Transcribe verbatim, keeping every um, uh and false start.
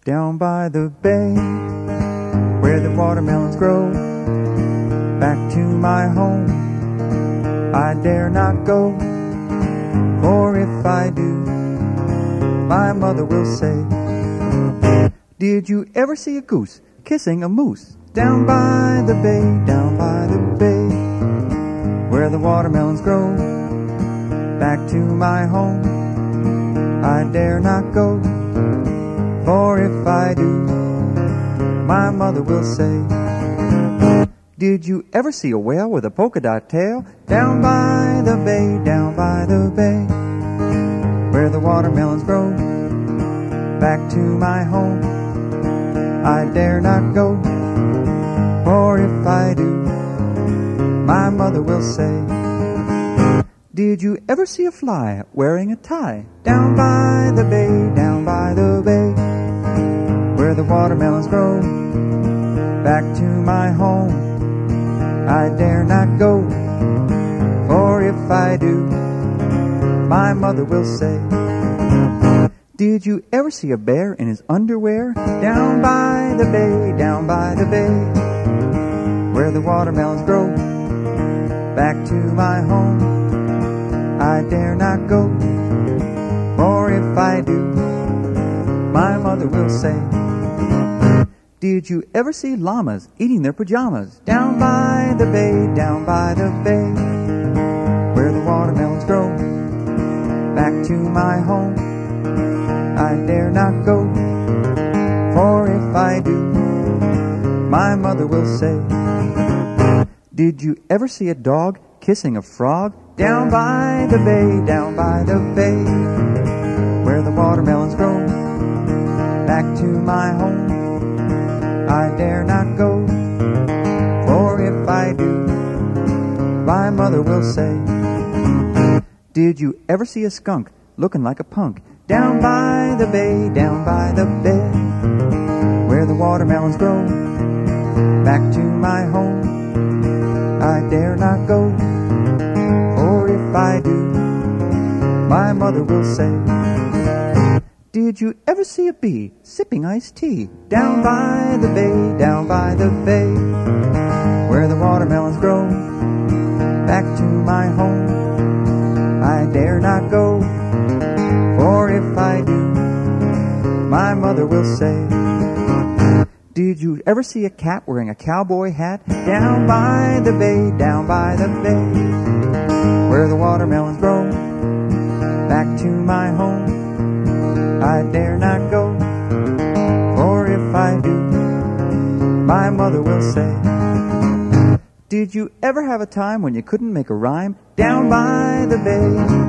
Down by the bay, where the watermelons grow, back to my home I dare not go, for if I do, my mother will say, did you ever see a goose kissing a moose? Down by the bay, down by the bay, where the watermelons grow, back to my home I dare not go, for if I do, my mother will say, did you ever see a whale with a polka dot tail? Down by the bay, down by the bay, where the watermelons grow, back to my home I dare not go, for if I do, my mother will say, did you ever see a fly wearing a tie? Down by the bay, down by the bay, where the watermelons grow, back to my home I dare not go, for if I do, my mother will say, did you ever see a bear in his underwear? Down by the bay, down by the bay, where the watermelons grow, back to my home I dare not go, for if I do, my mother will say, did you ever see llamas eating their pajamas? Down by the bay, down by the bay, where the watermelons grow, back to my home I dare not go, for if I do, my mother will say, did you ever see a dog kissing a frog? Down by the bay, down by the bay, where the watermelons grow, back to my home I dare not go, for if I do, my mother will say, did you ever see a skunk looking like a punk? Down by the bay, down by the bay, where the watermelons grow, back to my home I dare not go, for if I do, my mother will say, did you ever see a bee sipping iced tea? Down by the bay, down by the bay, where the watermelons grow, back to my home I dare not go, for if I do, my mother will say, did you ever see a cat wearing a cowboy hat? Down by the bay, down by the bay, where the watermelons grow, back to my home I dare not go, for if I do, my mother will say, did you ever have a time when you couldn't make a rhyme? Down by the bay,